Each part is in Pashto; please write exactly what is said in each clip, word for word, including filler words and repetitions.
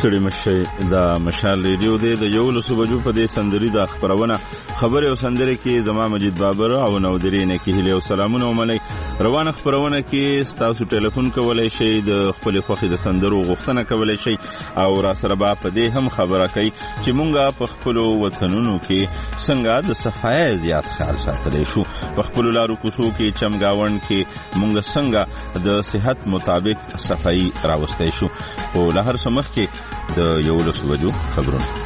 ستړي مشي د مشال ریډیو دی د یو لسو بجو په دې سندري د خبرونه خبره او سندري کې زما مجید بابر او نو درې نه کې هلي او سلامونه وملي روانه خبرونه کې تاسو ټلیفون کولای شئ د خپل خوخي د سندرو غوښتنه کولای شئ او را سره به په دې هم خبره کوي چې مونږه په خپل وطنونو کې څنګه د صفای زیات خیال ساتلی شو په خپل لارو کوڅو کې چمګاون کې مونږ څنګه د صحت مطابق صفای راوستای شو او له هر سمخ کې د یو لسو بجو خبرونه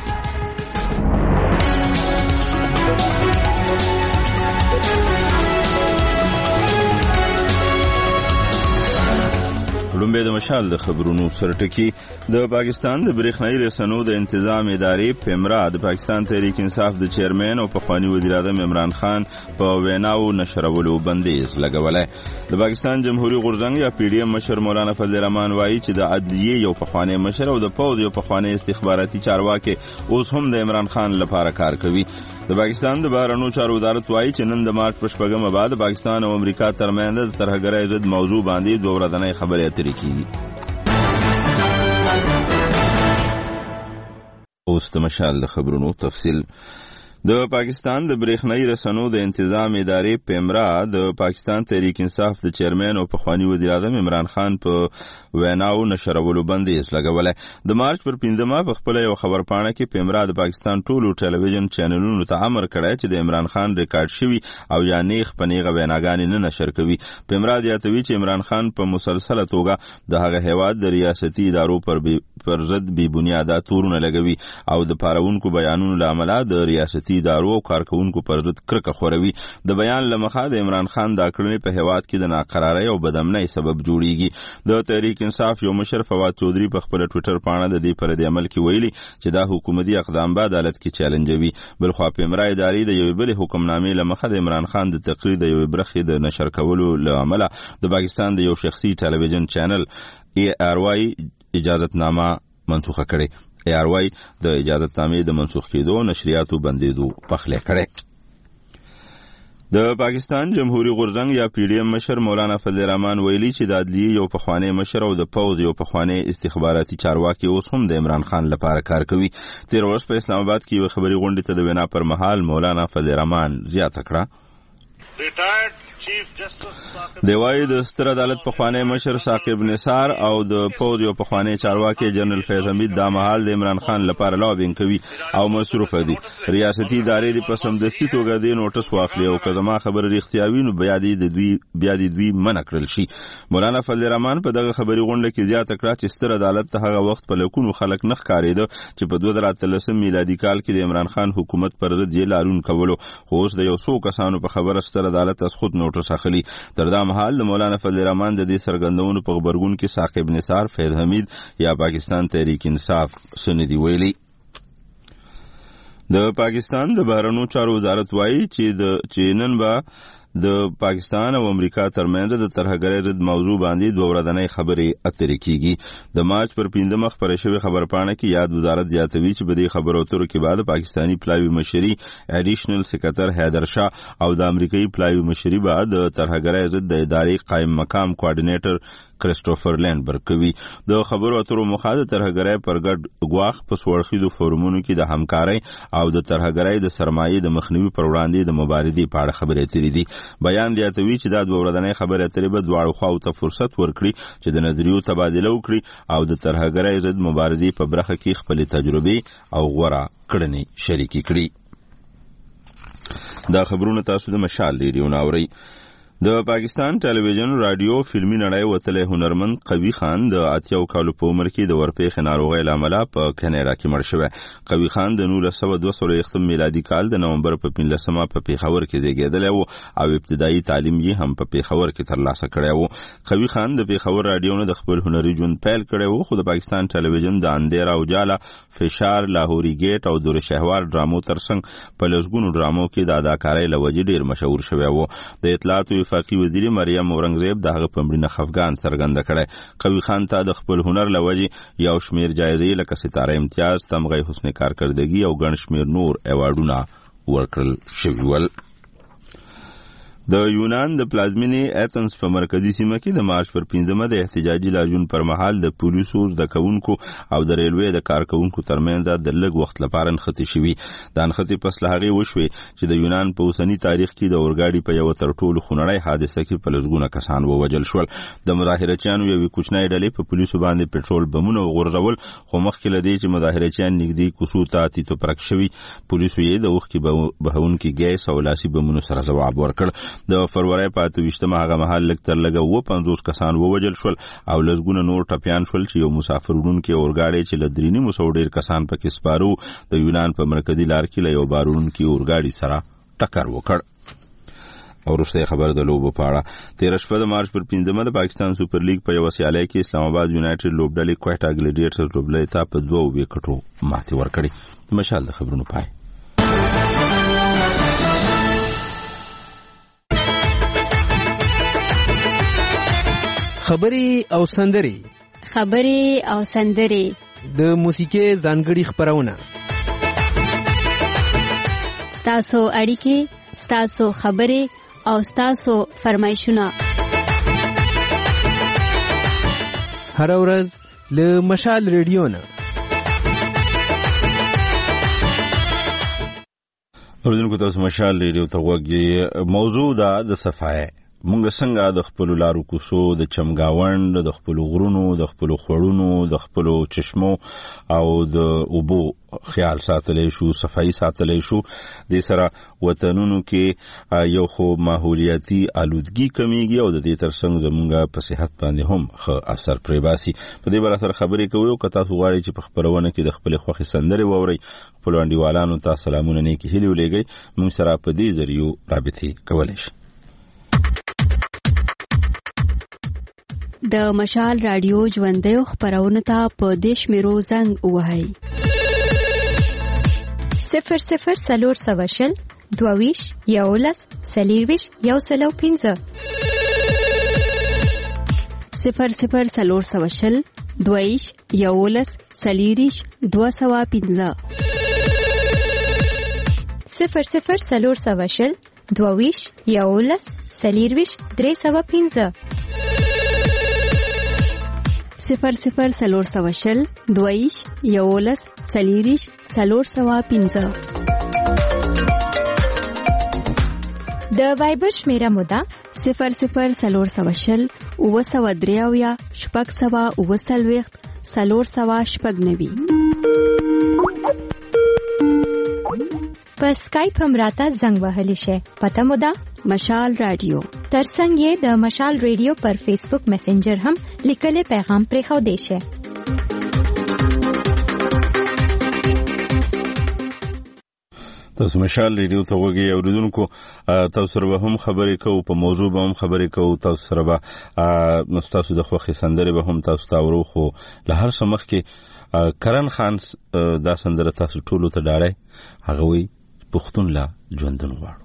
لومبه د مشال د خبرونو سرټکی د پاکستان د برېښنايي رسنیو د انتظام ادارې پیمرا د پاکستان تحریک انصاف د چیرمن او پخوانی وزیر اعظم عمران خان په ویناو نشرولو بندیز لګولای د پاکستان جمهوریت غورځنګ یا پی ډی ایم مشر مولانا فضل الرحمن وایي چې د عدلیه یو پخوانی مشر او د پوز یو پخوانی استخباراتي چارواکي اوس هم د عمران خان لپاره کار کوي د پاکستان د بهرنیو چارو وزارت وایي چې نن د مارچ په شپږمه بعد پاکستان او امریکا ترمنځ د ترهګرۍ ضد موضوع باندې دوه ورځنۍ خبرې اترې کیږي. اوس د مشال د خبرونو تفصیل. د پاکستان د برېښنايي رسنیو د انتظام ادارې پیمرا د پاکستان تحریک انصاف د چیرمن او پخوانی وزیر اعظم عمران خان په ویناو نشرولو بندیز لګولای د مارچ پر پنځمه په خپل یو خبرپاڼه کې پیمرا د پاکستان ټولو ټلویزیون چینلونو ته امر کړی چې د عمران خان ریکارډ شوی او یا نیغ پنیغه ویناګانې نه نشر کوي. پیمرا زیاتوي چې عمران خان په مسلسله توګه د هغه هیواد د ریاستي ادارو پر بی پر ضد بی بنیاده تورونه لګوي او د پارونکو بیانونو لامل د ریاستي ادارو او کارکونکو پر ضد کرکه خوروي. د بیان لمخه د عمران خان د کړنې په هیواد کې د ناقرارۍ او بدامنۍ سبب جوړیږي. د تحریک انصاف یو مشر فواد چودري په خپل ټوئیټر باندې د دې پر د عمل کې ویلي چې دا حکومتي اقدام به عدالت کې چیلنجوي. بلخوا پیمرا ادارې د یو بل حکمنامې لمخه د عمران خان د تقریر د یو برخې د نشر کولو لامل د پاکستان د یو شخصي ټلویزیون چینل ای آر واي اجازتنامه منسوخه کړې. ای آر واي د اجازتنامې د منسوخ کېدو نشریاتو بندیدو پخلی کړي. د پاکستان جمهوریت غورځنګ یا پی ډی ایم مشر مولانا فضل الرحمن ویلي چې د عدلیه یو پخوانی مشر او د پوز یو پخوانی استخباراتي چارواکي اوس هم د عمران خان لپاره کار کوي. تیر ورځ په اسلام آباد کې یو خبري غونډه ته د وینا پر مهال مولانا فضل الرحمن زیاته کړه دی وایي د ستر عدالت پخوانی مشر ثاقب نثار او د پوز یو پخوانی چارواکي جنرال فیض حمید دا مهال د عمران خان لپاره لابینګ کوي او مصروف دي. ریاستي ادارې د پسمدستي توګه د نوټس واخلي او که زما خبره رښتیا وي نو بیا د دوی بیا د دوی منع کړل شي. مولانا فضل الرحمن په دغه خبري غونډه کې زیاته کړه چې ستر عدالت ته هغه وخت په لکونو خلک نه ښکارېده چې په دوه زره اتلسم میلادي کال کې د عمران خان حکومت پر ضد یې لارون کولو، خو اوس د یو څو کسانو په خبره ستر عدالت از خود نوټس اخلي. تر دا مهال د مولانا فضل الرحمن د دې سرګندونو په خبرګون کې ثاقب نثار، فیض حمید یا پاکستان تحریک انصاف سندي ویلي. د پاکستان د بهرنیو چارو وزارت وایي چې د چینن با د پاکستان او امریکا ترمنځ د ترهګرۍ ضد موضوع باندې دوه ورځنۍ خبرې اترې کیږي. د مارچ پر پنځمه خبره شوې خبرپاڼه کې یاد وزارت زیاتوي چې په دې خبرو اترو کې بعد پاکستانی پلاوی مشري اډیشنل سکرټر حیدر شاه او د امریکایي پلاوی مشري بعد ترهګرۍ ضد د ادارې قائم مقام کوارډینیټر کریسټوفر لینډبرګ کوي. د خبرو اترو مخاده ترهګرۍ پر ګډ غواخ په سوړخیدو فورمونو کې د همکارۍ او د ترهګرۍ د سرمایې د مخنیوي پر وړاندې د مبارزې په اړه خبرې اترې دي. بیان زیاتوي چې دا دوه ورځنۍ خبرې اترې به دواړو خواو ته فرصت ورکړي چې د نظریو تبادله وکړي او د ترهګرۍ ضد مبارزې په برخه کې خپلې تجربې او غوره کړنې شریکې کړي. دا خبرونه تاسو د مشال ریډیو نه اورئ. د پاکستان ټلویزیون رادیو فلمي نړۍ وتلی هنرمند قوي خان د اتیاو کالو په عمر کې د ورپېښې ناروغۍ له امله په کینیډا کې مړ شوی. قوي خان د نولس سوه دوه څلوېښتم میلادي کال د نومبر په پنځلسمه په پېښور کې زیږېدلی و او ابتدایي تعلیم یې هم په پېښور کې ترلاسه کړی و. قوي خان د پېښور رادیو نه د خپل هنري ژوند پیل کړی و، خو د پاکستان ټلویزیون د اندیرا اجالا، فشار، لاهوري ګیټ او دور شهوار ډرامو ترڅنګ په لسګونو ډرامو کې د اداکارۍ له وجې ډېر مشهور شوی و. د اطلاعاتو وفاقي وزیر مریم اورنګزیب د هغه په مړینه خفګان څرګنده کړی. قوي خان ته د خپل هنر له وجې یو شمېر جایزې لکه ستاره امتیاز، تمغه حسن کارکردګي او ګڼ شمېر نور ایوارډونه ورکړل شوي ول. د یونان د پلازمینې ایتنز په مرکزی سیمه کې د مارچ پر پنځمه د احتجاجي لاجون پر مهال د پولیسو زده کوونکو او د ریلوې د کارکونکو ترمنځ د لږ وخت لپاره نښتې شوي. دا نښتې پس له هغې وشوې چې د یونان په اوسني تاریخ کې د اورګاډي په یوه تر ټولو خونړۍ حادثه کې په لسګونه کسان ووژل شول. د مظاهرچیانو یوې کوچنۍ ډلې په پولیسو باندې پټرول بمونه وغورځول، خو مخکې له دې چې مظاهرچیان نږدې کوڅو ته تیتو پرک شوي، پولیسو یې د اوښکې بهونکي ګیس او لاسي بمونو سره ځواب ورکړ. د فروری په اته ویشتمه هغه مهال لږ تر لږه اووه پنځوس کسان ووژل شول او لسګونه نور ټپیان شول چې یو مسافر وړونکی اورګاډی چې له درې نیمو سوو ډېر کسان پکې سپاره وو د یونان په مرکزي لار کې له یو بار وړونکي اورګاډي سره ټکر وکړ. او وروسته خبر د لوبو په اړه. تېره شپه د مارچ پر پنځمه د پاکستان سوپر لیګ په یوه سیالۍ کې اسلام آباد یونایټډ لوبډلې کویټا ګلیډیټرز لوبډلې ته په دوه ویکټو ماتې ورکړې. مشال د خبرونو پای. خبري او سندري خبري او سندري د موسیقي ځانګړي خبرونه ستاسو اړیکې ستاسو خبري او ستاسو فرمایشونه هر ورځ له مشال ریډیو نه. اوریدونکو تاسو مشال ریډیو ته غوږی. موضوع دا د صفای مونږ څنګه د خپل لارو کوڅو د چمګاوند د خپل غرونو د خپل خړونو د خپل چشمو او د اوبو خیال ساتلای شو، صفائی ساتلای شو. د سره وطنونو کې یو خو ماحولیاتي آلودګي کمیږي او د دې ترڅنګ زمونږ په صحت باندې هم ښه اثر پرې باسي. په دې باره سره خبرې کوو او که تاسو غواړئ چې په خپرونه کې د خپل خوښې سندرې واورئ، خپل انډیوالانو ته سلامونه نیکې هیلې ولېږئ، موږ سره په دې ذریعو رابطې کولی شئ. د مشال رادیو ژوندیو خپرونه ته په دې شمیرو زنګ ووهئ: صفر صفر څلور سوه شل دوه ویشت یولس څلېرویشت یو سل او پنځه صفر صفر څلور سوه شل دوه ویشت یولس څلېرویشت دوه سوه پنځه صفر صفر څلور سوه شل دوه ویشت یولس څلېرویشت درې سوه پنځه صفر صفر څلور سوه شل دوه ویشت یولس څلېرویشت څلور سوه پنځه. د وایبر شمیره موده صفر صفر څلور سوه شل اووه سوه درې اویا شپږ سوه اووه څلوېښت څلور سوه شپږ نوي. په سکایپ هم راته زنګ وهلی شي. پته مو ده مشال رادیو. ترڅنګ یې د مشال رادیو پر فیسبوک میسنجر هم لیکلي پیغام پرېښودی شي. تاسو مشال ریډیو ته وګورئ. اوریدونکو تاسو سره هم خبرې کوو، په موضوع به هم خبرې کوو، تاسو سره به تاسو د خوښې سندرې به هم تاسو ته اورو. خو له هر څه مخکې کرن خان دا سندره تاسو ټولو ته ډاړی، هغه وایي پښتون لا ژوندون غواړو.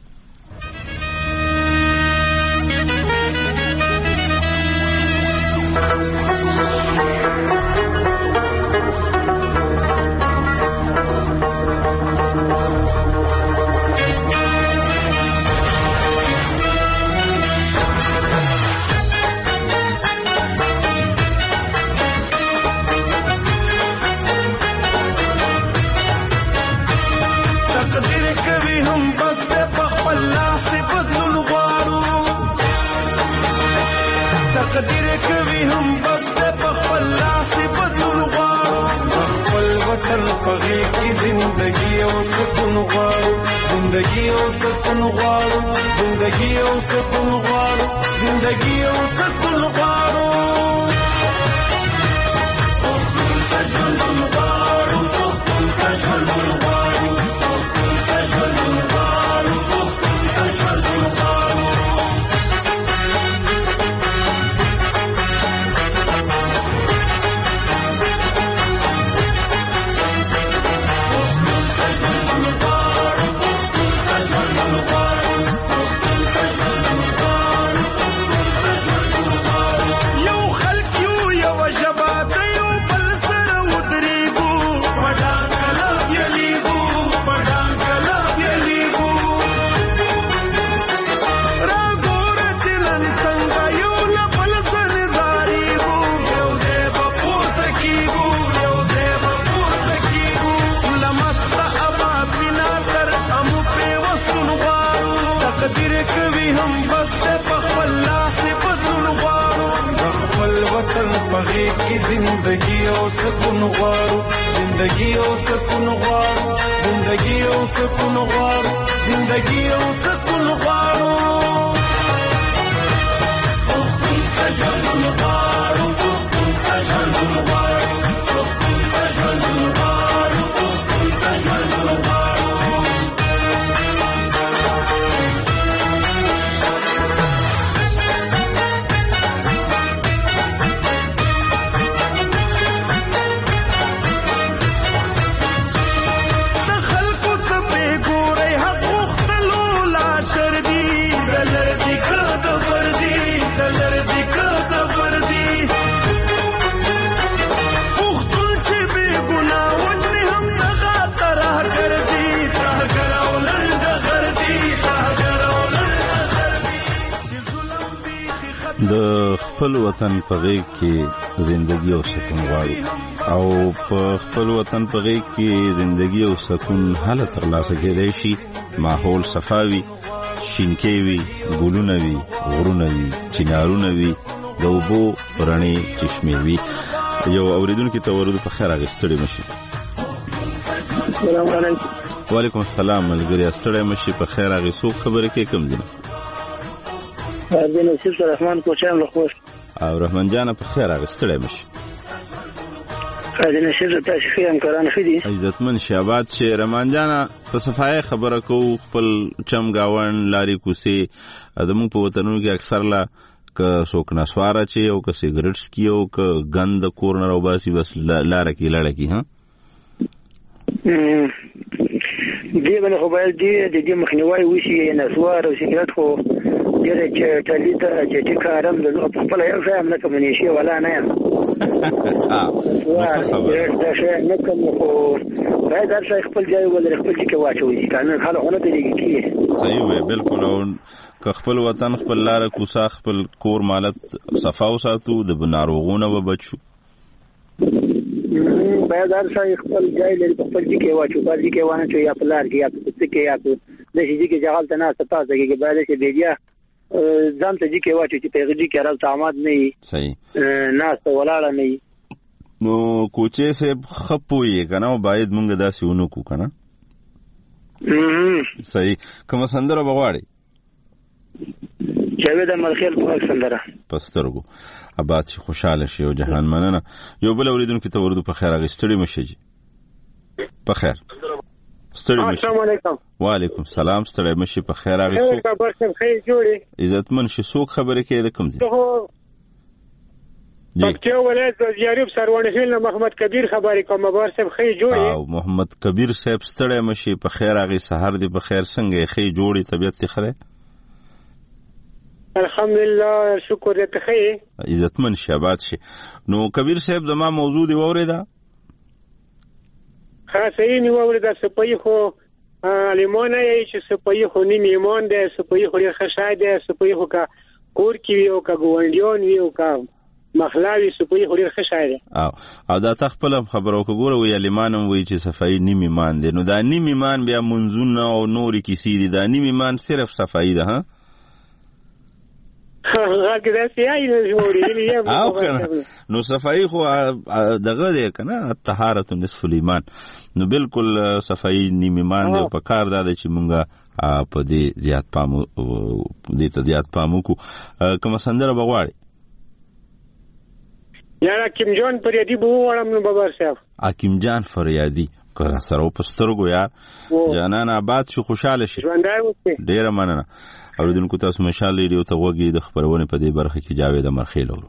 تقدیر کوي هم بس په خپل لاس بدلون غواړو، خپل وطن په غېږ کې زندګي او سکون غواړو، زندګي او سکون غواړو، زندګي او سکون غواړو، زندګي او سکون غواړو. پښتون ته ژوندون غواړو، پښتون ته ژوندون غواړو، پښتون ته ژوندون غواړو، پښتون ته ژوندون غواړو. یو کوي هم بس په خپل لاس بدلون غواړو د خپل وطن په غېږ کې زندګي او سکون غواړو زندګي او سکون غواړو زندګي او سکون غواړو زندګي او سکون غواړو پښتون ته ژوند غواړو پښتون ته ژوند غواړو پښتون ته ژوند غواړو پښتون ته ژوند غواړو د خپل وطن په غېږ کې زندگی او سکون غواړو او په خپل وطن په غېږ کې زندگی او سکون هله ترلاسه کېدای شي ماحول صفاوي شینکې وي ګلونه وي غرونه وي چنارونه وي د اوبو رڼې چشمې وي یو اوریدونکي ته ورودو په خیر اغستړی مشي السلام علیکم وعلیکم السلام ملګری استړی مشي په خیر اغسو خبره کې کم دي د نصیب رحمان کوچان له خوښ او رحمان جان په خیر اغستړی مشي د نصیب تاسو هم کاران خدي عزتمن شاباد شه رحمان جان په صفای خبره کو خپل چم گاون لاري کوسي ادمو په وطنونو کې اکثر لا ک څوک نسواره چي او ک سیګریټس کیو ک غند کورنر او باسي بس لار کې لړ کی ها دې باندې خو باید دې د مخنیوي وشي نسواره او سیګریټ خو ډېر چې ټالي ته چې کارم د خپل یو فهم نه کوم نشي ولا نه ها دا شی نه کوم خو باید هر څه خپل ځای ولر خپل کې واچوي کنه خلک نه دیږي کی صحیح وي بالکل او که خپل وطن خپل لار کوسا خپل کور مالت صفاو ساتو د بناروغونه و بچو باید هر څه خپل ځای لري خپل کې واچو باندې کې وانه چې یا پلار کې یا څه کې یا د شي کې جغل ته نه ستاسو کې باید چې بیا ځان ته چې واچو چې پیغام کې راځي تعامد نه صحیح ناس ولاړه نه نو کوچې سه خپوي کنه باید مونږ داسې ونو کو کنه صحیح کوم سندره بغواړي جاوید ملخیل په سندره پسترګو اباد شي خوشاله شي او جهان مننه یو بل اوریدونکو ته ورودو په خیر اغستړی مشي په خیر السلام علیکم وعلیکم السلام ستړی مشي په خیر اغستو خبر څه خیر جوړي عزتمن شي څوک خبره کوي د کوم ځای پکتیا ولایت زیارب سروانه خیل محمد کبیر خبرې کوم بار صاحب خیر جوړي او محمد کبیر صاحب ستړی مشي په خیر اغي سحر دی په خیر څنګه خیر جوړي طبيعت ته خره الحمدلله شکر دې خیر عزتمن شابات شي نو کبیر صاحب زما موضوع دی وریدا خاصه نیو وردا سپي خو لیمونه یې چې سپي خو نیمه ایمان ده سپي خو لري خشای ده سپي خو کا کور کې یو کا ګوندیون یو کا مخلاوي سپي خو لري خشای ده او او دا تخپل خبرو وګوره وی لیمانم وی چې صفای نیمه ایمان ده نو دا نیمه ایمان بیا منځونه او نوري کیسې دي دا نیمه ایمان صرف صفای ده ها هغه دا سیای نه جوړی او کنه نو صفای خو دغه دی کنه طهارت نصف الایمان نو بالکل صفای نیمه ایمان دی په کار دا چې مونږه په دې زیات پامو دې ته زیات پامو کو کوم سندره بغواړي یاره کیم جان فریادی بو وړم نو بابا صاحب حکیم جان فریادی کړه سره په سترګو یار جانان آباد شو خوشاله شي ډیره مننه اوریدونکو تاسو مشال لري او ته وګورئ د خبرونه په دې برخه کې جاوید مرخیل اورو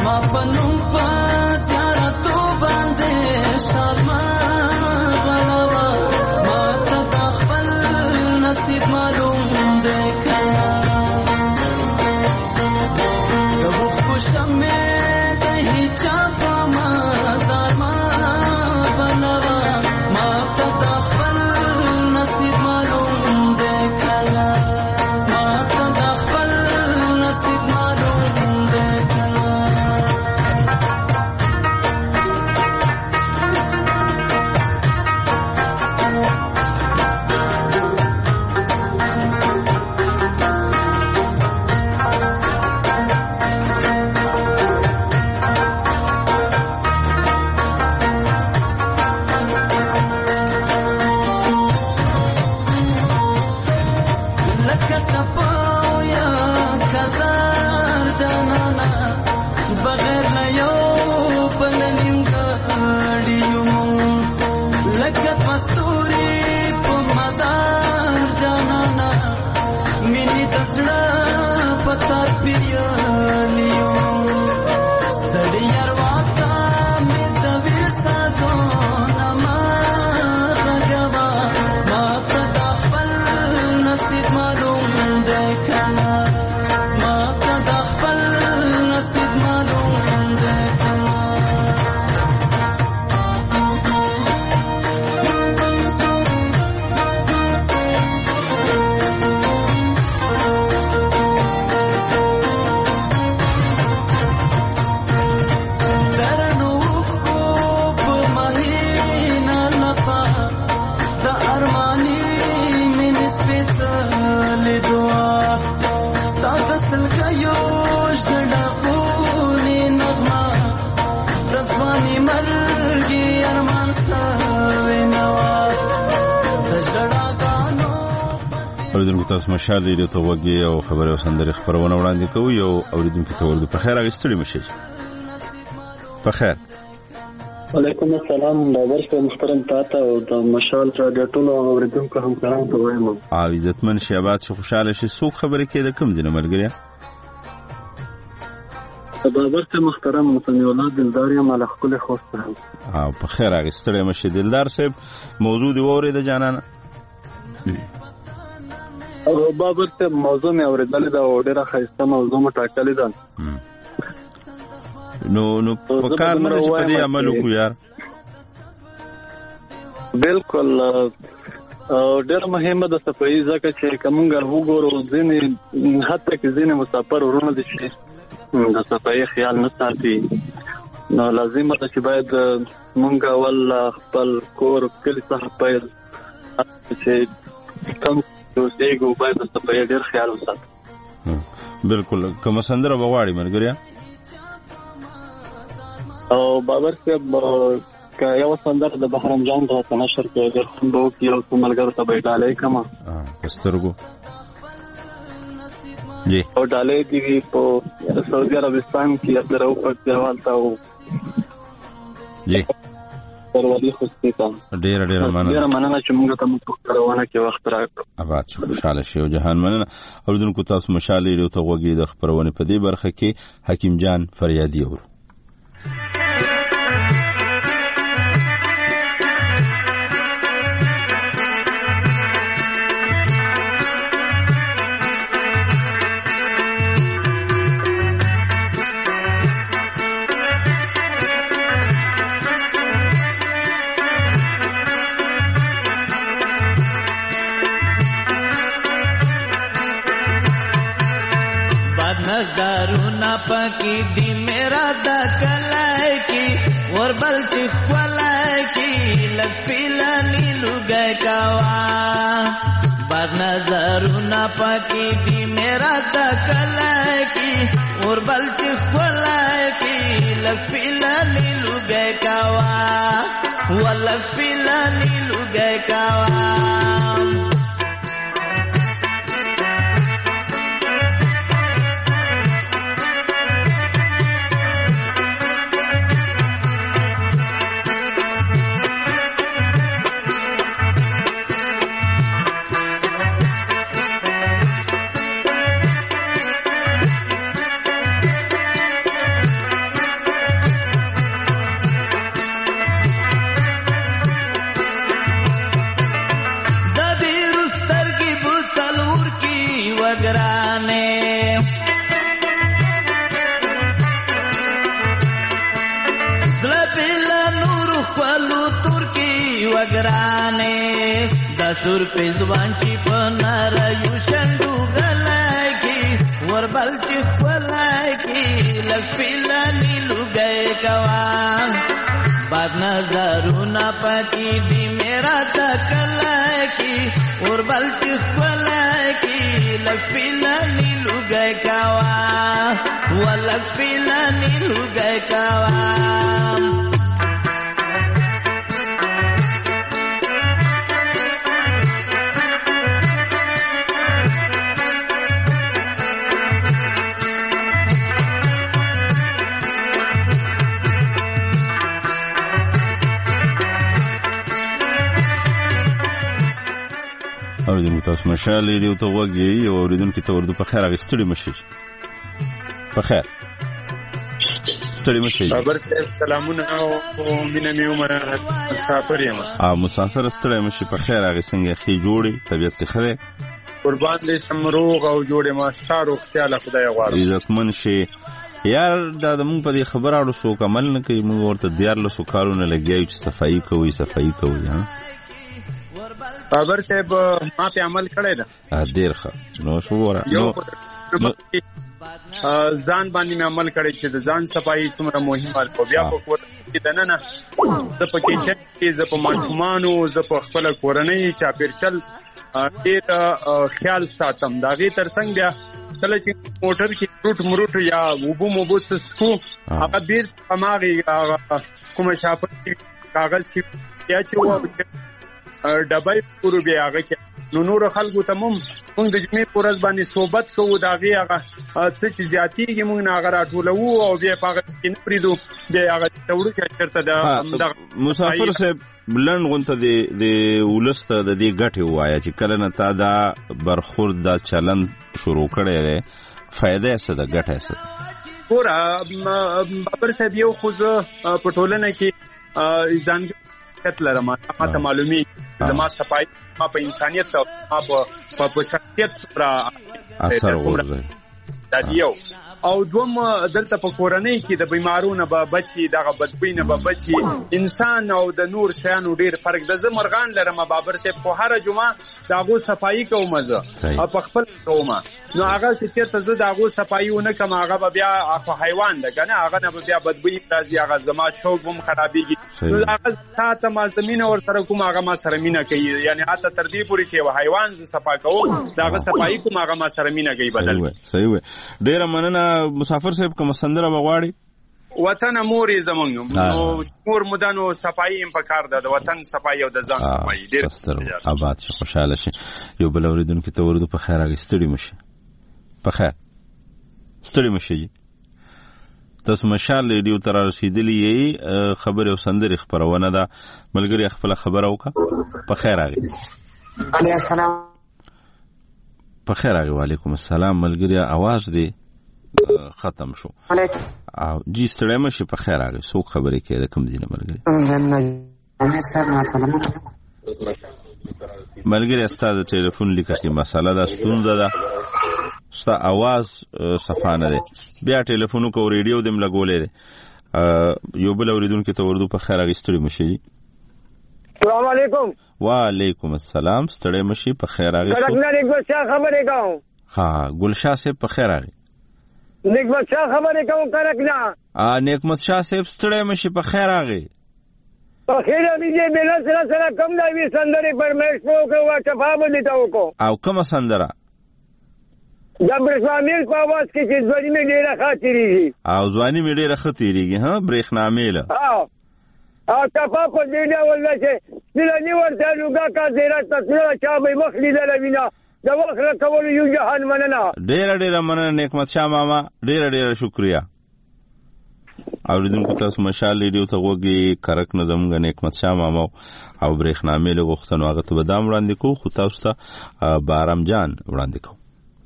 ما پنوم په زیارتو باندې شالما غلوا ما ته د خپل نصیب معلوم دی کله د وخت شمه د هیچا په مزار ما بنوا ما ته د خپل نصیب معلوم دی کله ما ته د خپل نصیب معلوم دی کله اوریدونکو تاسو مشال ریډیو ته وګورئ او خبري او سندري خبرونه وړاندې کوي یو اوریدونکو ته ورته په خیر راغستړي مشه په خیر وعلیکم السلام بابر صاحب محترم تاته او د مشال رادیو ټول اوریدونکو هم سلام ته وایم او عزتمن شهبات شو خوشاله شي څوک خبرې کوي د کوم دینه ملګری بابر صاحب محترم سمي الله دلدار یم علی خپل خوسته او په خیر راغستړي مشه دلدار صاحب موضوع دی وره د جانانه او بابر ته موضوع مې اورېدلې دا ډېره ښایسته موضوع مې ټاکلې ده نو نو په کار نه چې په دې عمل وکړو یار بالکل ډېر مهمه ده صفایي ځکه چې کومګ وګورو ځینې حتی کې ځینې مسافر ورونه دي چې د صفایي خیال نه ساتي نو لازمه ده چې باید مونږ اول خپل کور کلی څخه پیل چې کم دوسیګو باید د صفایي ډېر خیال وساتو بالکل کوم سندره بغواړي ملګریا او بابر صاحب که یو سندره د بهرام جان د نشر کې د خندو کې یو ملګرو ته بیٹالې کما پسترګو جی او ډالې دی په سعودي عربستان کې خپل او په دیوال تا او جی پروالی خوستي تا ډیر ډیر مننه ډیر مننه چې موږ ته په کارونه کې وخت راکړو آباد شو خوشاله شو جهان مننه اوریدونکو تاسو مشالې له توغږی د خبرونه په دې برخه کې حکیم جان فریادی اور नजरुना पकी दी मेरा दा कलाई की और बल्कि फलाई की लग पीला नीलू गए कावा बाद नजरुना पकी दी मेरा दा कलाई की और बल्कि फलाई की लग पीला नीलू गए कावा वो लग पीला नीलू गए कावा وګرانې د سور په ځوان چې په نارایو شندو غلای کی وربل چې خولای کی لفلانی لګي کوان باد نظرونه پکې دی میرا تکلای کی وربل چې خولای کی لفلانی لګي کوان ولفلانی لګي کوان اوریدونکو تاسو مشال ریډیو ته وګورئ او اوریدونکو ته ورته په خیر اغستړي مشي په خیر ستړي مشي خبر صاحب سلامونه او مینه مې عمر مسافر یم ا مسافر ستړي مشي په خیر اغسنګ خي جوړي طبيعت خره قربان دې سمروغ او جوړه ما ستاره خیال خدای غواړي عزتمن شي یار دا د مونږ په دې خبره اړه سو کمل نه کوي مونږ ورته دیار له سو کارونه لګیایو چې صفائی کوي صفائی کوي ها خبر صاحب ما په عمل کړی دا ډیر ښه نو شو ورا نو ځان باندې مې عمل کړی چې د ځان صفائی څومره مهمه ده بیا په کوټه کې دنه نه د پکې چې ز په ماشومانو ز په خپل کورنۍ چاپیرچل ډیر خیال ساتم دا غي ترڅنګ بیا کله چې موټر کې روټ مروټ یا وبو موبوس سکو هغه بیر پماغي کوم شاپ کاغذ چې یا چې و ډبای پورو بیا هغه کې نو نور خلکو ته مم موږ د جمعې پورز باندې صحبت کوو دا غي هغه څه چې زیاتیږي موږ نه هغه راټولو او بیا هغه کې نه پریدو بیا هغه تورو چې چرته دا مسافر صاحب بلند غونته د د ولسته د دې غټي وایا چې کله نه تا دا برخورد دا چلن شروع کړي فائدہ څه ده غټه څه ګور بابر صاحب یو خو زه په ټولنه کې ځان کتل ما ته معلومي زما صفای ما په انسانيت او ما په شخصیت سره اثر ورغی دا دیو او دوم دلته په کورنۍ کې د بیمارونو به بچي دغه بدبینه به بچي انسان او د نور شیانو ډیر فرق د زمرغان لرم بابر ته په هر جمعه داغو صفائی کوم زه په خپل کومه نو هغه چې ته زه داغو صفائی ونه کوم هغه بیا اخو حیوان ده کنه هغه نه بیا بدبین راځي هغه زما شوق هم خرابېږي نو هغه ساته ما زمينه ور سره کوم هغه ما سره مینه کوي یعنی اته تر دې پوري چې حیوان ز صفا کوم داغه صفائی کوم هغه ما سره مینه کوي بدل صحیح وي ډیر مننه مسافر صاحب کوم سندره بغواړي وطن موري زمونږ نو مور مدانو صفائی هم پکار ده د وطن صفائی او د ځان صفائی ډیر آباد شي خوشاله شي یو بل اوریدونکو ته ورته په خیر اغستړي مشي په خیر ستړي مشي تاسو مشال ریډیو تر رسیدلی خبر او سندري خبرونه ده ملګری خپل خبر اوکا په خیر اغي علي السلام په خیر اغي وعلیکم السلام ملګری आवाज دی ختم شو او جی ستړی مشه په خیر اغه سو خبرې کې د کوم دینه ملګری ملګری استاد ټلیفون لیکه کې مساله دا ستونزه ده ستا आवाज صفانه ده بیا ټلیفون کو ریډیو دم لګولې ده یو بل اوریدونکو ته ورته په خیر اغه ستړي مشه السلام علیکم وعلیکم السلام ستړی مشه په خیر اغه څنګه ګلشاه خبرې کوم ها ګلشاه سے په خیر اغه نعمت شاه خبرې کوم کرک نه ا نعمت شاه صاحب ستړی مشه په خیر اغه په خیر دې بل سره سره کم دا وی سندري پرمیش په کو چفاب لیداو کو او کوم سندره جبر شامل په आवाज کې چې ځواني مې ډیره خاطرېږي او ځواني مې ډیره خاطرېږي ها برېښنامېل ها او چفا په دې نه ولله چې سلني ورته لوګه کا زیرا تصویر چا به مخلي دلوینا دا وخت کول یو جهان مننه ډیر ډیر مننه نعمت شاه ماما ډیر ډیر شکریا اوریدونکو تاسو مشال ریډیو ته وګورئ کرک نظم غ نعمت شاه ماما او برېښنامې له غوښتنو هغه ته بدام وړاندې کو خو تاسو ته بارام جان وړاندې کو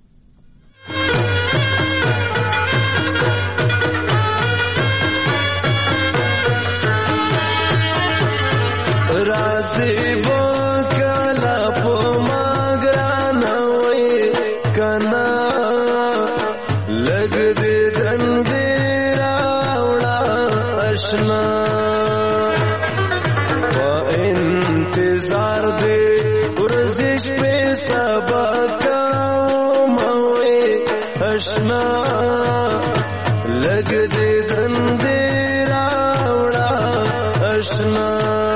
رازي وکلا په انتظار دې ورزش په سبا کوم وې اشنا لګ دې دندې راوړه اشنا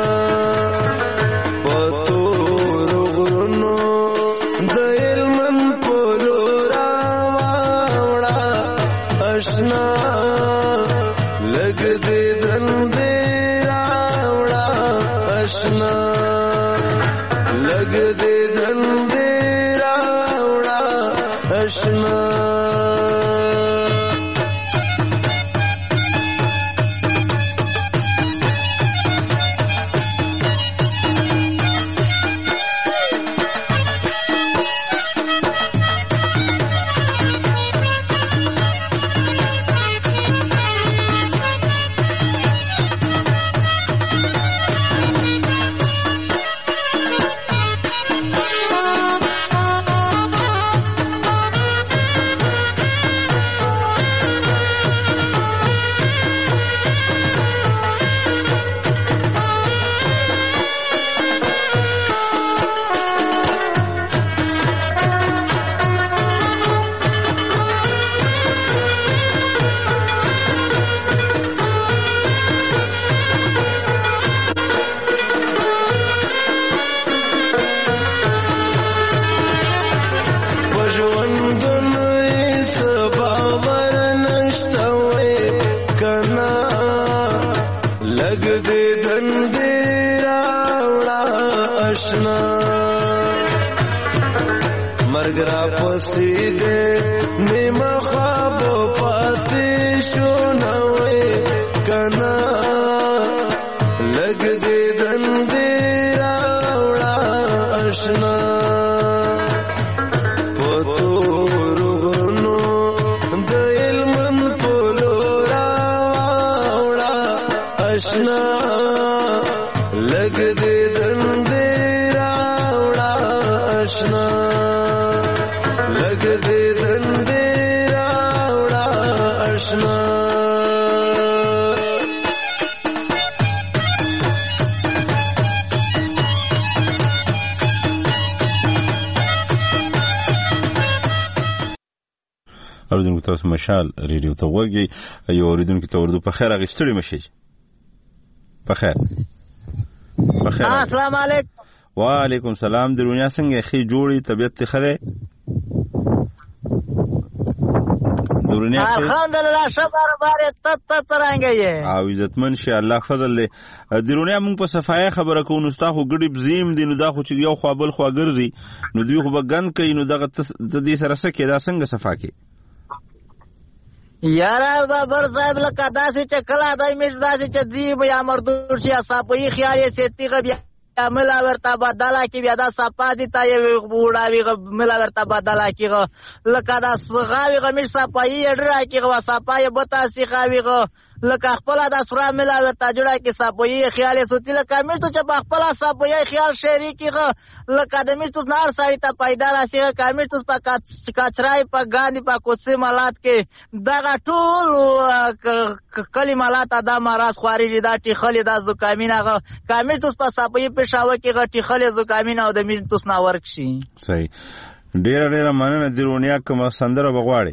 پتو رغرنو د علم پلو راوړه اشنا لګ دې دندې راوړه اشنا لګ دې دندې راوړه اشنا اوریدونکو تاسو مشال ریډیو ته وګورئ یو اوریدونکو ته ورته په خیر اغستړي مشي په خیر په خیر السلام علیکم وعلیکم سلام درونیا څنګه خې جوړي طبيعت ته خره درونیا الحمدلله شکر بار تت تت رنگه او عزتمن شي الله فضل له درونیا مونږ په صفای خبره کوو نو تاسو ګډي بزیم دي نو دا خو چې یو خوابل خو ګرځي نو دوی خو بګن کوي نو دغه د دې سره سکه دا څنګه صفا کې یارا بابر صاحب لکه داسې چې کله دای مې داسې چې دی یا مردور شي صاحبې خیال یې سيتي غبیا ملا ورته بدلا کی بیا دا صفا دي تا یې وډاوی ملا ورته بدلا کی لکه دا صغاوی غمش صفای ډرا کی غوا صفای بتا سی خاوی غ لکه خپل دا سره ملا ورته جوړه کی صفای خیال یې سوتی لکه مې ته چې خپل صفای خیال شری کی غ لکه د مې ته نار سړی ته پیدا راسي کامې ته په کاچرای په غاندي په کوڅه مالات کې دا ټول کلمات ادا مراز خواري دا ټیخلې دا زکامینه غ کامې ته په صفای په شاوه کې غټي خلې زکامینه او د مې ته سنا ورک شي صحیح ډیر ډیر مننه درونیا کوم سندره بغواړي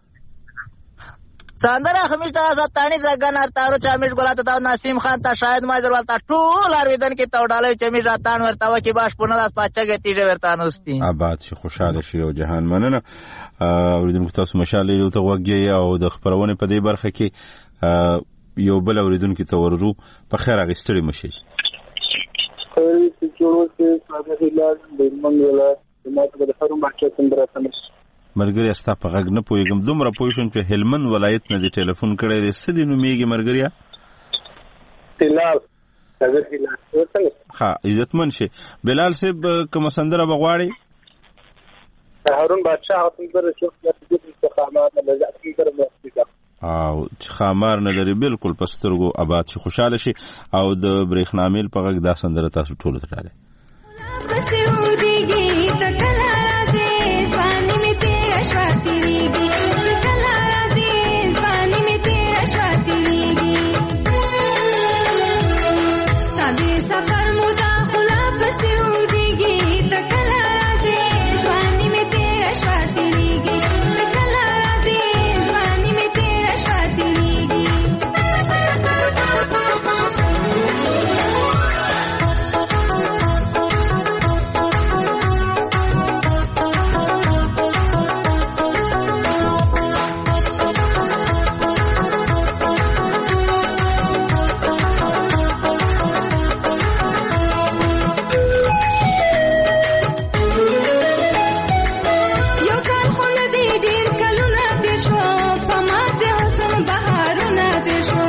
سندره خمیش ته ستانی ځګنار تارو چامیش ګلاته دا نسیم خان ته شاید ما ضرورت ټول ارویدن کې توډاله چمیش راتان ورته وکی باش پونه داس پاچګه تیږه ورته نوستي آباد شي خوشاله شي او جهان مننه اوریدونکو تاسو مشاله یو ته وګي او د خبرونه په دې برخه کې یو بل اوریدونکو ته ورزو په خیر اغستړي مشي خیر چې جوړ کې صادق الله د منګلا ما ته د هرم بچا څنګه راځم مرګري استا په غږ نه پويګم دومره پوښتنه چې هلمند ولایت نه دی ټلیفون کړی دی سدي نو میګي مرګریا بلال حضرت بلال څنګه ها عزتمن شي بلال صاحب کوم سندره بغواړي هارون بادشاہ څنګه رسول الله استقامت نه لږه څنګه موسیقا او چې خامار نه لري بالکل پسترګو آباد شي خوشاله شي او د برېښنامل په غږ دا سندره تاسو ټول ته راځي स्वाति रीगी कला अजीज पानी में तेरा स्वाति रीगी शादी सफर मुदा खुला کلونه تیر شو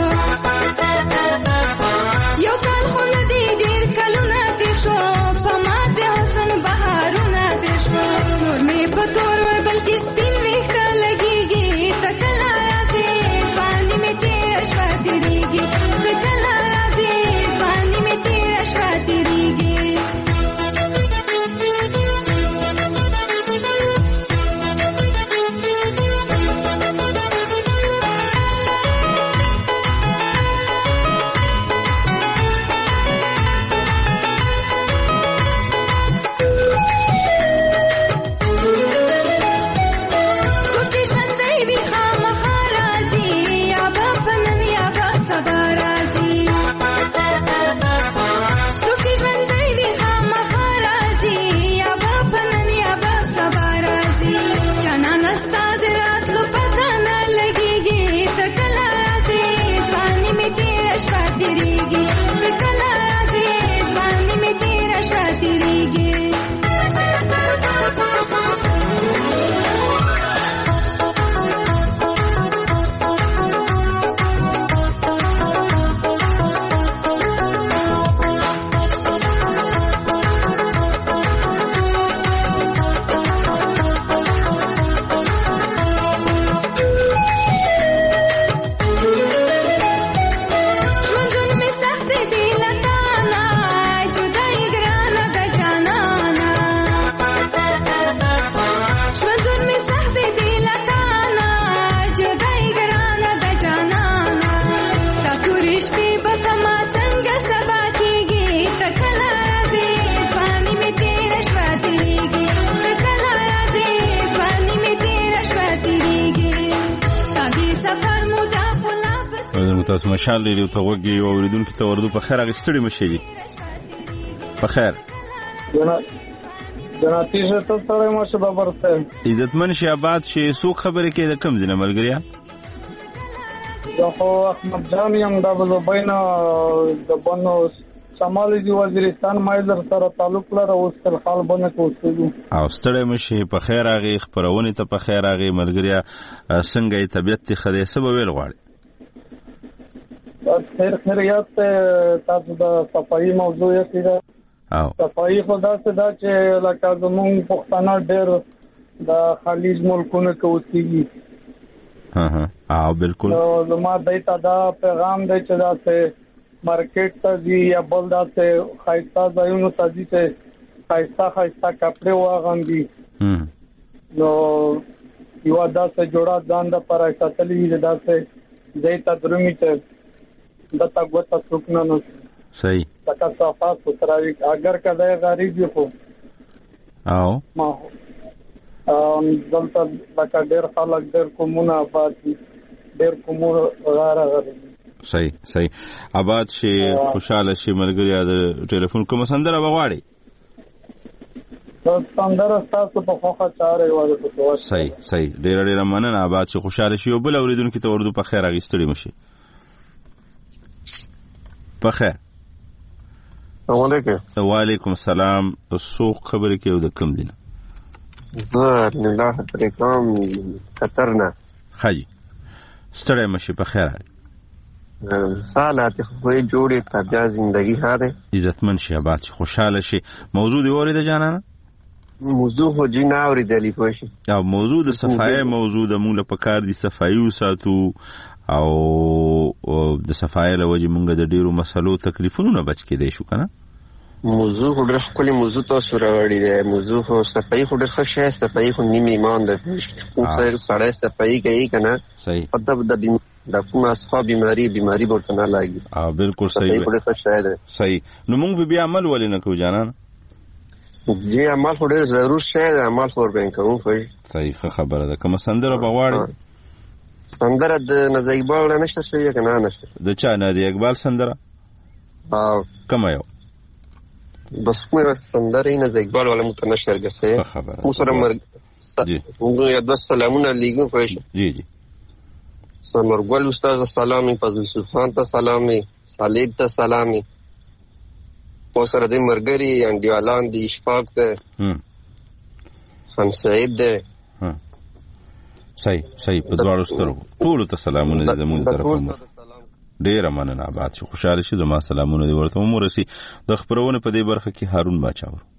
یو کال خو نه دی ډېر کلونه تیر شو په ما د حسن بهارونه تیر شو نور مې په تور ور بلکې سپین ویښته لګېږي ته کله راځې ځواني مې تېره شوه تېرېږي ته کله راځې ځواني مې تېره شوه تېرېږي تاسو مشال لري او ته وګي او اوریدونکو ته ورده په خیر اغستړي مشي دي په خیر جنا جناتی شه ته سره مو شه بابرته عزتمن شي آباد شي سو خبره کې د کم دینه ملګریا زه خو احمد جان یم دا بل بینه د بنو شمالي دی وزیرستان مایلر سره تعلق لري او تل حال باندې کوڅو او ستړی مشي په خیر اغي خبرونه ته په خیر اغي ملګریا څنګه طبيعت ته خدای سبب ویل غواړي خیر خیریت تاسو د صفائی موضوع یې کړه او صفائی خدا څخه دا چې لکه زموږ پښتانه ډېر د خلیج ملکونو کې اوسېږي ها ها او بالکل نو ما دایته دا پیغام دی چې دا څه مارکیټ ته دی یا بل دا څه خایسته ځایونو ته دي چې خایسته خایسته کپڑے واغوندي نو یو دا څه جوړه ځان د پر ایستلې دا څه دایته درومي چې دتا غوتا څوکنا نو صحیح تکا صفات ستراوي اگر کله غریب یو کو او ما ام دلته لکه ډېر خلک ډېر کومونه آباد دي ډېر کومونه غاره غره صحیح صحیح آباد شي خوشاله شي ملګریا د ټلیفون کوم سندره بغواړي سندره تاسو په خوخه چاره وایي صحیح صحیح ډېر ډېر مننه آباد شي خوشاله شي او بل اوریدونکو ته ورده په خیر اغستړي مشي په خیر وعلیکم وعلیکم السلام سوق خبرې کې د کم دینه زه الله ترکم قطرنا خی ستړی مشي په خیر سالات خو جوړې تابع زندگی هاره عزتمن شي آباد شي خوشاله شي موضوع دی اورید جانانه موضوع خو جنا اوریدلی پوښي او موضوع د صفای موضوع د مونږ په کار دي صفایو ساتو او د صفای له وجه مونږ د ډیرو مسلو تکلیفونو بچ کېدای شو کنه موضوع خو ډېر خپل موضوع تاسو راوړی دی موضوع خو صفای خو ډېر ښه شی صفای خو نیمه ایمان ده څنګه سړی صفای کوي کنه صحیح مطلب د د کوم اصحاب بیماری بیماری ورته نه لګي اه بالکل صحیح صحیح نو موږ به عمل ولې نه کوو جانان جی عمل خو ډېر ضرور شی دی عمل خور بین کوو خو صحیح خبره ده کوم سندره بغواړي سندره د نزا اقبال نه نشته شي کنه نشته د چا نه دی اقبال سندره اه کوم یو بس کومه سندره نه د اقبال ولا متنشر غسه مو سره مرګ جی موږ یو د سلامونه لیکو خو جی جی سمرګل استاد سلامي فضل سلطان ته سلامي خالد ته سلامي او سره د مرګري انډیالان دي اشفاق ته هم خان سعید ده صحیح صحیح په دواړو سترګو ټولو ته سلامونه دي زموږ طرفه مو ډېره مننه آباد شي خوشحاله شي زما سلامونه دي ورته هم ورسي د خپرونې په دې برخه کې هارون باچا ور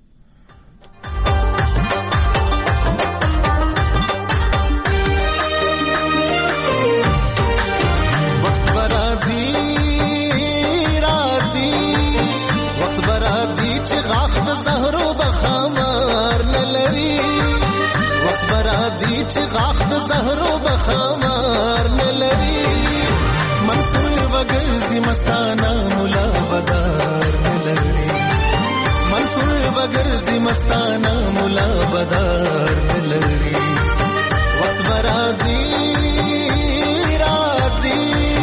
چې غاخ د زهرو بخمار نه لري منصور وګرځي مستانه مولا بدار نه لري منصور وګرځي مستانه مولا بدار نه لري وخت برازي راځي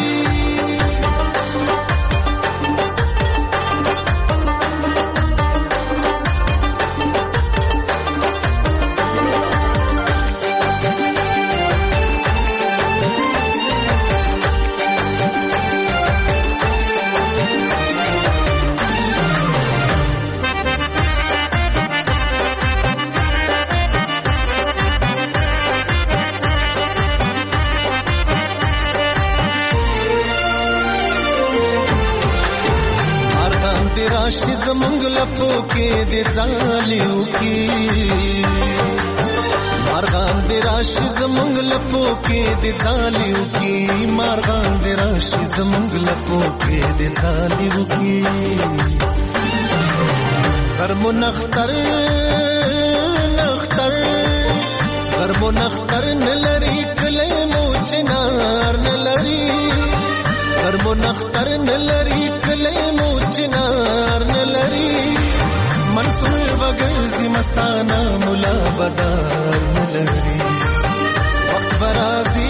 راشي زمونږ لپو کې د ځالیو کې مارغان د راشي زمونږ لپو کې د ځالیو کې مارغان د راشي زمونږ لپو کې د ځالیو کې غرمو نختر نختر غرمو نختر نلري کله مو چنار نلري غرمو نختر نلري کله مو چنار نلري منصور وګرځي مستانه مولا بدار نلري وخت برازي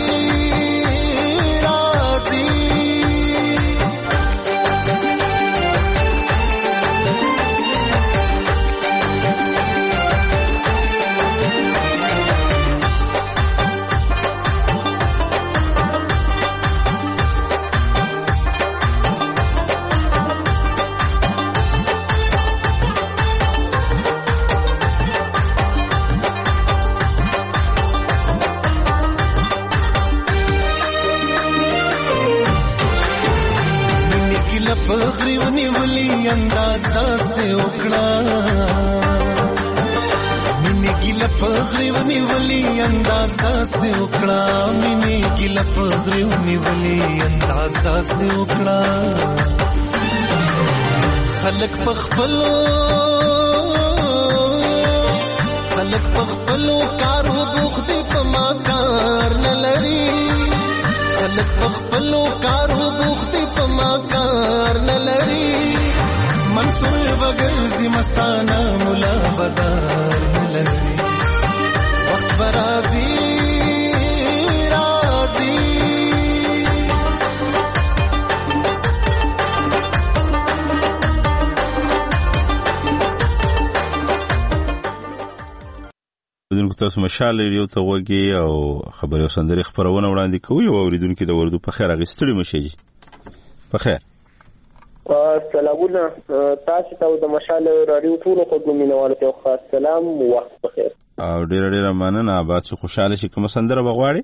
راځي پغریونی ولی انداز داسه وکړه مینه ګل پغریونی ولی انداز داسه وکړه مینه ګل پغریونی ولی انداز داسه وکړه خلق پخپلو خلق پخپلو کارو بوختی پما کار نلری خلق پخپلو کارو بوختی پما کار نلری منصور وګرځي مستانه مولا بدار نلری وخت برازي راځي بدون که تاسو مشال ریو ته وګي او خبري او سندري خبرونه وړاندې کوي او اوریدونکو د وردو په خیر اغستړي مشي په خیر سلامونه تاسو ته د مشال رادیو ټول خدمتونو ته خاص سلام وخت په خیر او ډیر ډیر مننه آباد شي خوشاله شي کوم سندره بغواړي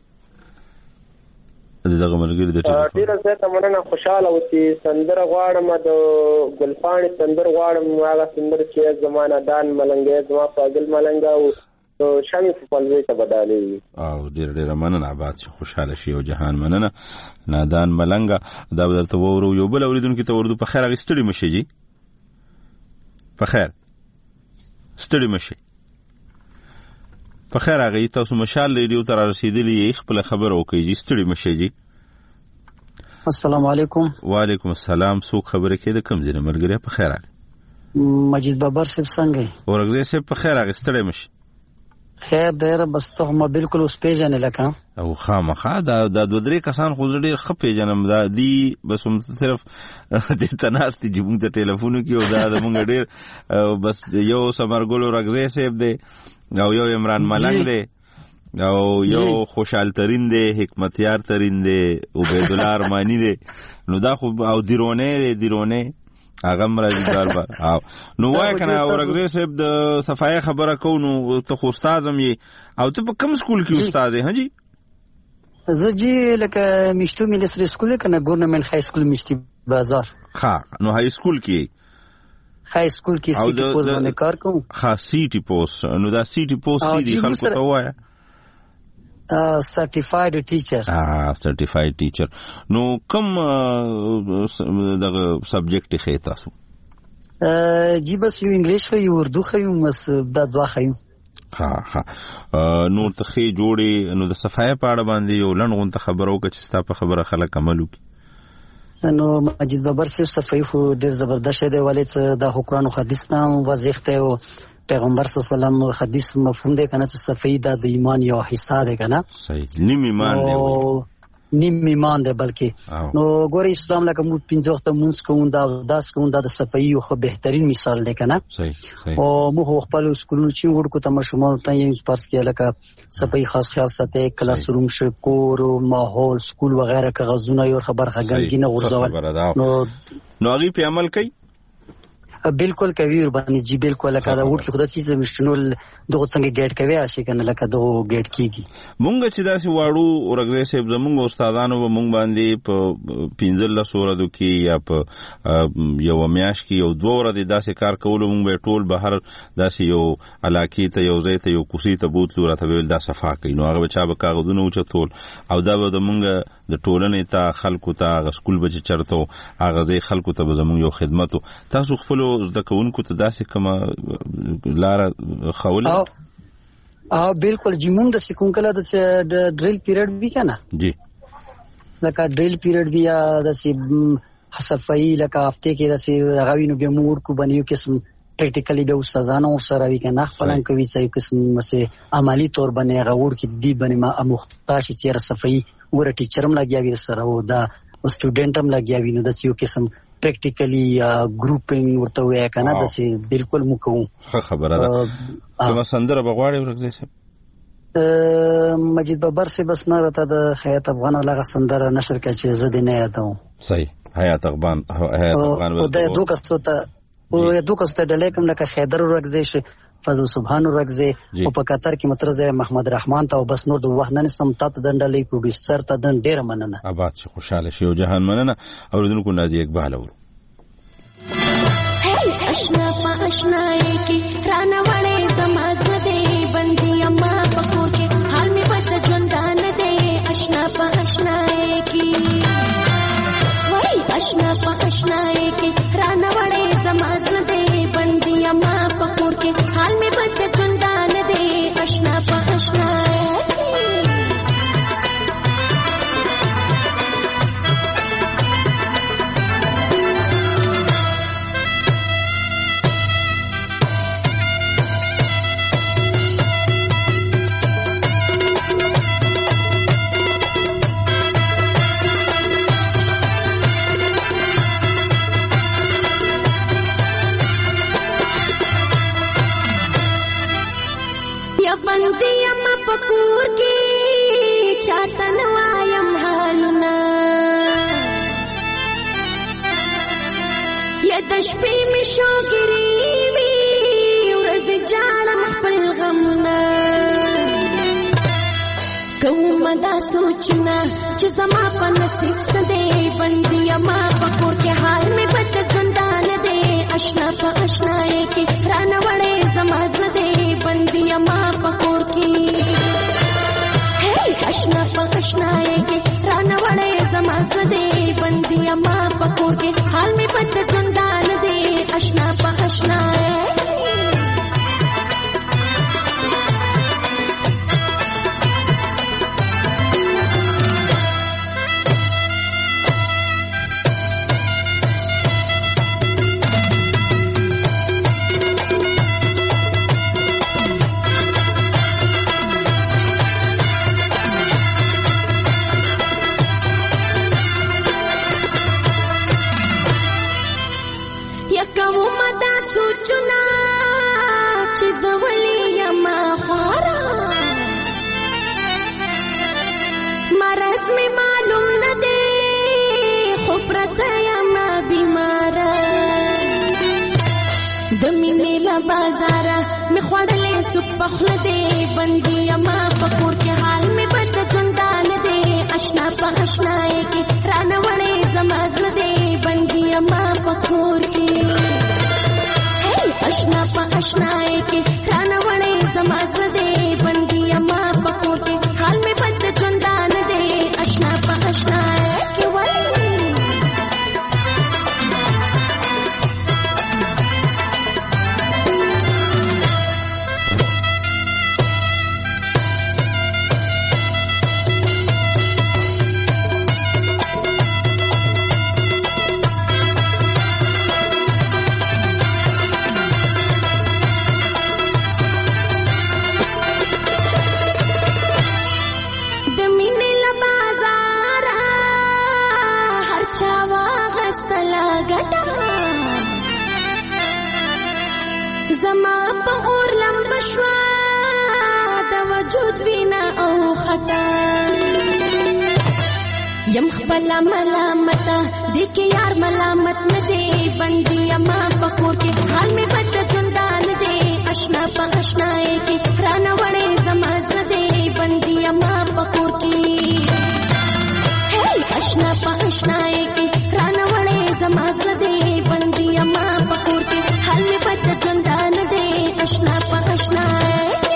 دغه ملګری د ټلیفون ډیر زیاته مننه خوشاله و چې سندره غواړم د ګلپاڼې سندره غواړم هغه سندره چې زمانہ دان ملنګي زما فاضل ملنګا او شامي په پلوي ته بدالي او ډیر ډیر مننه آباد شي خوشاله شي او جهان مننه نادان ملنګا دا درته وورو یو بل اوریدونکو ته ورده په خیر اغستړي مشي جی په خیر ستړي مشي په خیر هغه تاسو مشال ریډیو ته رسیدلی خپل خبر او کوي ستړي مشي جی السلام علیکم وعلیکم السلام څوک خبره کې د کم ځای مرګره په خیر مجید بابر صاحب څنګه ورغه صاحب په خیر هغه ستړي مشي خیر دیر بس ته ما بالکل اوس پیژنې لکه او خامخا دا د دوه درې کسان خو ډېر خپې جنم دا دی بس هم صرف د تناستي جمع د ټلیفون کې او دا د مونږ ډېر بس یو سمرګلو رغزه صاحب دی او یو عمران ملنګ دی او یو خوشحال ترین دی حکمتیار ترین دی عبید الله ارمانی دی نو دا خو او دیرونه دی دیرونه هغه مرادي دار بار او نو وای کنه اورګری صاحب د صفای خبره کو نو ته خو استاد هم او ته په کوم سکول کې استاد یې ها جی زه جی لکه میشتو میلسری سکول کنه گورنمنت های سکول میشتی بازار. ها نو های سکول کې های سکول کې سیټي پوسټ باندې کار کوم. ها سیټي پوسټ نو دا سیټي پوسټ سیدي خلکو ته وایا سرټیفاید ټیچر. ها سرټیفاید ټیچر. نو کوم دغه سبجیکټ خې تاسو؟ جی بس یو انګلیش خو یو اردو خو یو مس دا دوا خو. ها ها نور ته خې جوړې نو د صفای په اړه باندې یو لنډ غونډه خبرو کې چې ستا په خبره خلک عمل وکړي. نو مجید بابر صاحب صفای خو ډېر زبردست دی ولې چې د قرآن او حدیث نام واضح ته او پیغمبر صلی الله علیه وسلم حدیث مفهوم دی کنه چې صفای د ایمان یو حصہ دی کنه. صحیح نیم ایمان دی وایي. نیم ایمان دی بلکې نو ګور اسلام لکه مو پنځه وخت مونږ کوم دا داس کوم دا د صفای خو بهترین مثال دی کنه. صحیح صحیح. او مو خپل سکول چې ورکو ته مشمول ته یې پارس کې لکه صفای خاص خیال ساتي کلاس روم شکور او ماحول سکول وغیرہ کاغذونه یو خبر غږی نه ورځول نو نو هغه په عمل کوي. بالکل کوي ور باندې جی بالکل لکه دا وټ کې خدای چې مشتنول دغه څنګه ګیټ کوي اشي کنه لکه دغه ګیټ کیږي. مونږ چې داسې واړو ورغلې صاحب زمونږ استادانو به مونږ باندې په پنځل سورادو کې یا په یو میاش کې یو دوه ورځې داسې کار کول مونږ به ټول بهر داسې یو علاقې ته یو ځای ته یو کوسي ته بوتلو راته ویل دا صفا کوي نو هغه بچا به کاغذونه اوچتول او دا به د مونږ د ټولنې ته خلکو ته هغه سکول به چې چرته هغه ځای خلکو ته به زمونږ یو خدمت تاسو خپل زده کوونکو ته داسې کومه لاره خول او بالکل جمون د سکون کله د ډریل پیریډ وی کنه جی لکه ډریل پیریډ بیا د سی صفای لکه هفته کې د سی غوینو به مور کو بنیو قسم پریکټیکلی به استادانو سره وی کنه خپلان کوي چې قسم مسه عملی طور باندې غوړ کې دی باندې ما مختاش چې صفای ور ټیچرم لګیاوی سره او دا سټوډنټم لګیاوی نو د یو قسم پریکټیکلی ګروپینګ ورته وای کنه د سی بالکل مو کوم. ښه خبره ده. کومه سندره بغواړي ورګدې سه مجید بابر سے بس نه راته د حیات افغان لغه سندره نشر کړي چې زه نه یادوم. صحیح حیات افغان حیات افغان او د دوه کسو ته او دوه کسو ته ډلې کوم لکه خیدر ورګزې فضل سبحان ورګزې او په قطر کې مترزه محمد رحمان ته او بس نور د وحنن سمتات دندلې پروډوسر ته دن ډیر مننه. آباد شي خوشاله شي او جهان مننه اوریدونکو نازي اقبال اورو. هی اشنا په اشنای کې رانه وړې زمازه دې بندي اما پکور کې حال می بس ژوندان دې اشنا په اشنای کې وای اشنا په اشنای کې رانه وړې زمازه دې بندي اما پکور کې حال می بس ژوندان دې اشنا په اشنای پکور کی چاته نوایم حالونه یا د شپې می شوګری وی ورځ جاړم خپل غمونه کوم دا سوچنا چې زما په نصیب سده بندي ما پکور کې حال می بد ژوندان دې اشنا په اشنای کې رانه وړې زما زده بندي ما پکور کې اشنا په اشنای کې رانه وړې زما زده بندي ما پکور کې حال می بد ژوندان دې اشنا په اشنای بازارا می خوړلې سپ خپل دې بندي ما پکور کې حال می بد ژوندان دې اشنا په اشنای کې رانه وړې زما زړه دې بندي ما پکور کې اشنا په اشنای کې رانه وړې زما زړه دې بندي ما پکور کې حال می بد ژوندان دې اشنا په اشنای کې وای زما په اور لمب شوا د وجود وینا او خطا یم خپل ملامت دې کې یار ملامت نه دی بندي ما پکور کې حال می بد ژوندان دی اشنا په اشنای کې رانه وړې زما زړه دی بندي ما پکور کې اشنا په اشنای کې رانه وړې زما زړه دی بندي ما پکور کې حال می بد ژوندان دی اشنا په اشنای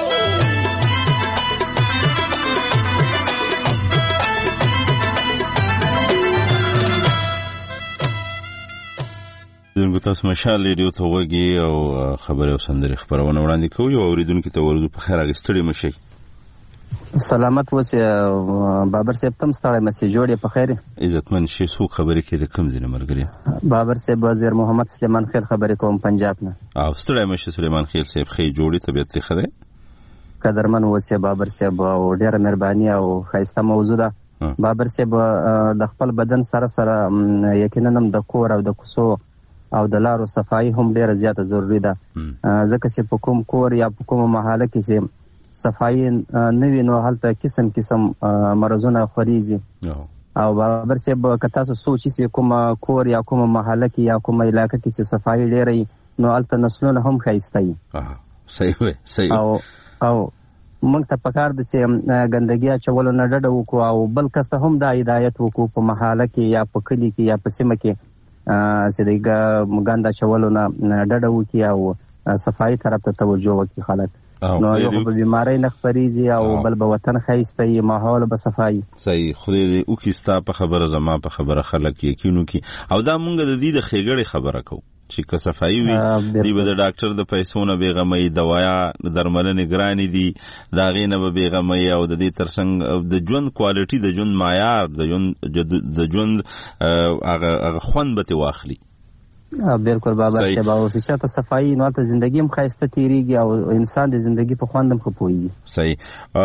دونکو تاسو مشال ریډیو ته وګي او خبره او سندري خبرونه وړاندې کوي او اوریدونکو ته ورته په خیر اگستړي مشي سلامت وسه بابر صاحب تم ستړی مسیج جوړې په خیر عزتمن شي سو خبرې کې د کم ځنه مرګري بابر صاحب وزیر محمد سلیمان خیل خبرې کوم پنجاب نه او ستړی مشي سلیمان خیل صاحب خې جوړې طبيعت لري خره قدرمن وسه بابر صاحب او ډېر مهرباني او خیسته موضوع ده بابر صاحب د خپل بدن سره سره یقینا هم د کور او د کوسو او د لارو صفایي هم ډیره زیاته ضروری ده ځکه چې په کوم کور یا په کومه محله کې چې صفایي نه وي نو هلته قسم قسم مرضونه خوريږي او بابر صاحب که تاسو سوچي چې کوم کور یا کوم محله کې یا کوم علاقه کې چې صفایي ډیره نو هلته نسلونه هم ښایسته وي صحیح وي صحیح او او موږ ته پکار د چې ګندګي اچولو نه ډډه وکړو او بل کس ته هم دا هدایت وکړو په محله کې یا په کلي کې یا په سیمه کې چې د ګنده اچولو نه ډډه وکړي او صفایي طرف ته توجه وکړي خلک نو یو په بیماری نه خپرېږي او بل به وطن ښایسته وي ماحول به صفایي صحیح خدای دې وکړي ستا په خبره زما په خبره خلک یقین وکړي او دا مونږ د دې د ښېګړې خبره کوو چې که صفایي وي دی به د ډاکټر د پیسو نه بېغمه وي دوایا د درملنې ګرانې دي د هغې نه به بېغمه وي او د دې تر څنګ د ژوند کوالټي د ژوند معیار د ژوند د ژوند هغه خوند به ترې واخلي بالکل بابا صاحب او چې ته صفایي نو ته ژوندګي هم ښایسته تېرېږي او انسان د ژوندګي په خوند هم ښه پوهېږي صحیح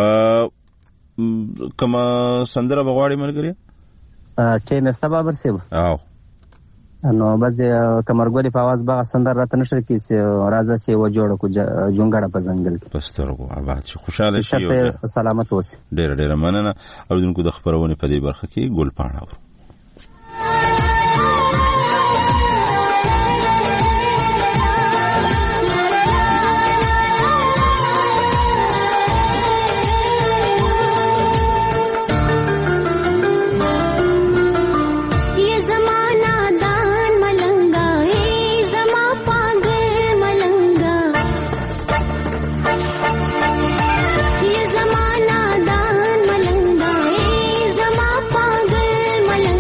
کومه سندره به غواړې ملګرې ټیم سته بابر صاحب او نو بس د کمرګوري په आवाज باغ سندر راته نشر کې چې راځه چې و جوړ کو جونګړه په ځنګل کې پسترغو آباد شي خوشاله شي او سلامت اوسه ډېر ډېر مننه اوریدونکو د خبرونه په دې برخه کې ګل پاڼه ये जमाना दान मलंगा ए जमा पागल मलंगा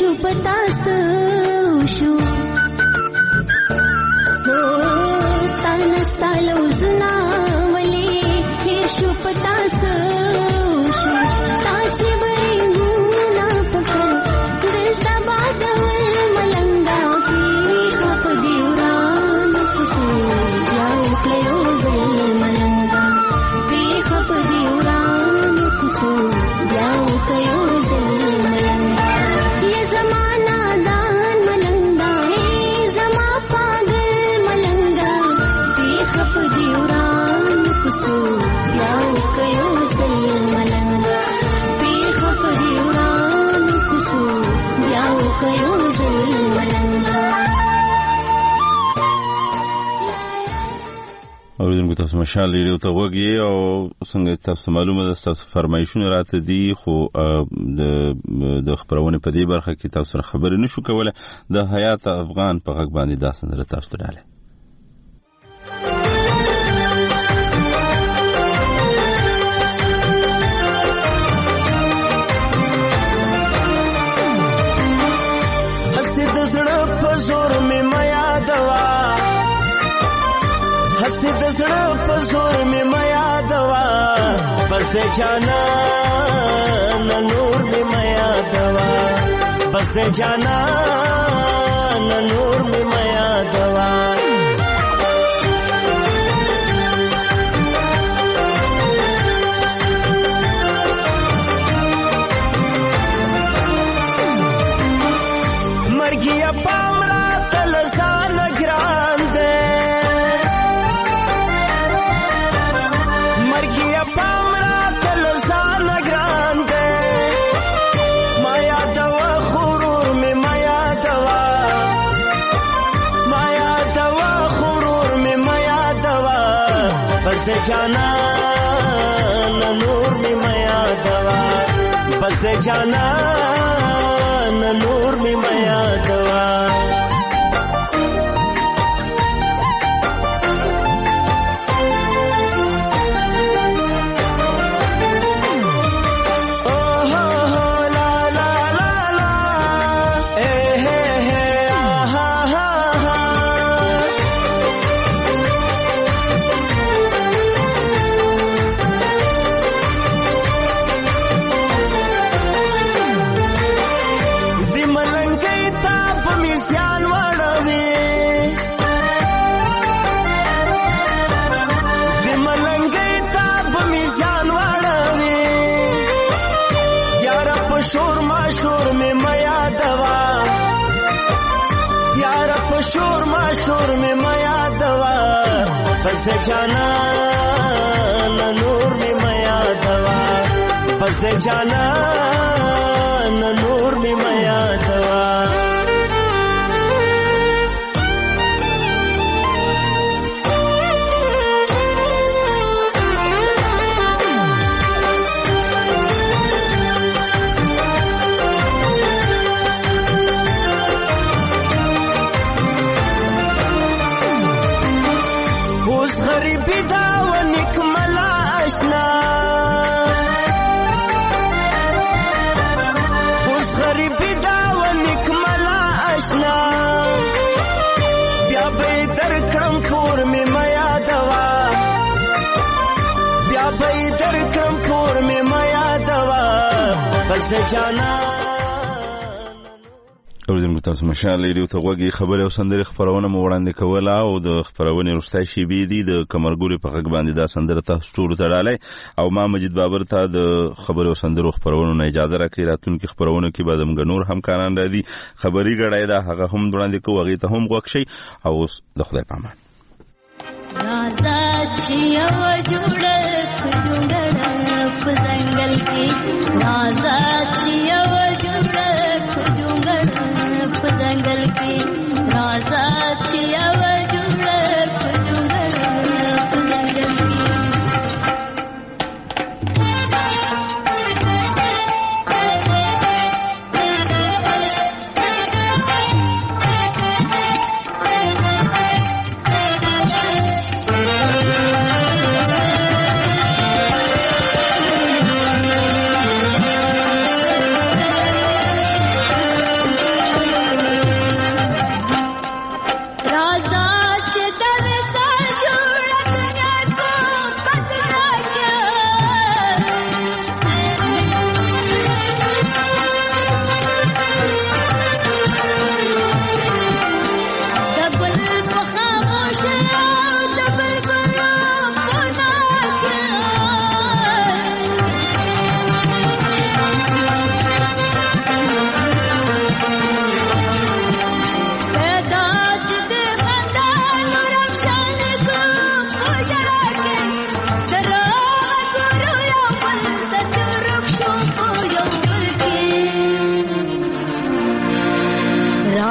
شو پتاسو شو او تانستالو زنا ولي هیر شو پتاسو شو تاچی بریمونا پسر دل تبادول ملنگا کی خپ دیوران کسو یاو کلیو زل ملنگا کی خپ دیوران کسو یاو کلیو زل ملنگا یہ زمانہ دان ملنگا ہے زما پاگل ملنگا کی خپ دیوران کسو یاو کلیو زل ملنگا کی خپ دیوران کسو یاو کلیو زل ملنگا. اوریدونکو تاسو مشال ریډیو ته وګورئ او څنګه تاسو معلومه ده تاسو فرمایشونه راته دي خو د د خبرونه په دې برخه کې تاسو خبرې نشو کولای د حیات افغان په غږ باندې دا سندره تاسو ته ډاله हंसी दसड़ा पजोर में माया दवा हंसी दसड़ा पजोर में माया दवा बस दे जाना न नूर में माया दवा बस दे जाना न नूर में माया दवा मर्गिया पामरा तलसान ग्रांदे मर्गिया पामरा तलसान ग्रांदे माया दवा खुरूर में माया दवा माया दवा खुरूर में माया दवा बस दे जाना न नूर में माया दवा बस दे जाना न नूर में माया दवा शोर माशोर में माया दवा यार शोर माशोर में माया दवा बस दे जाना न नूर में माया दवा बस दे जाना न नूर में माया दवा गरीबी दाव निकमला आशना उस गरीबी दाव निकमला आशना ब्या बेदर क्रम खोर में माया दवा ब्या बेदर क्रम खोर में माया दवा बस जाना اوریدونکو تاسو مشال ریډیو ته وګورئ خبرې او سندرې خبرونه مو وړاندې کوله او د خبرونې وروستۍ شیبې دي د کمرګوري په غږ باندې دا سندره تاسو ټول ته ډالۍ او ما مجید بابر ته د خبرې او سندرو خبرونو نه اجازه راکړي راتلونکي خبرونو کې به زموږ نور همکاران راځي خبري غړای دا هغه هم وړاندې کوو هغې ته هم غوږ شئ او اوس د خدای په امان राजा छिया जुड़े जुड़े जंगल की राजा छिया जुड़े जुड़े जंगल की राजा छिया जुड़े जुड़े जंगल की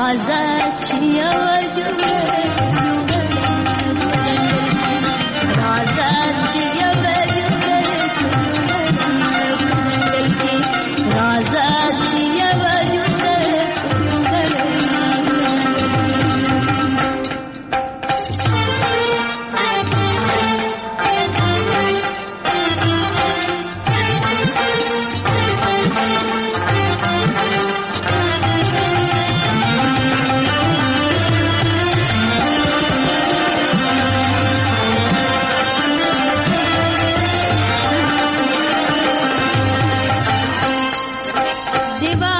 राजा छिया राजा छिया राजा छिया देवा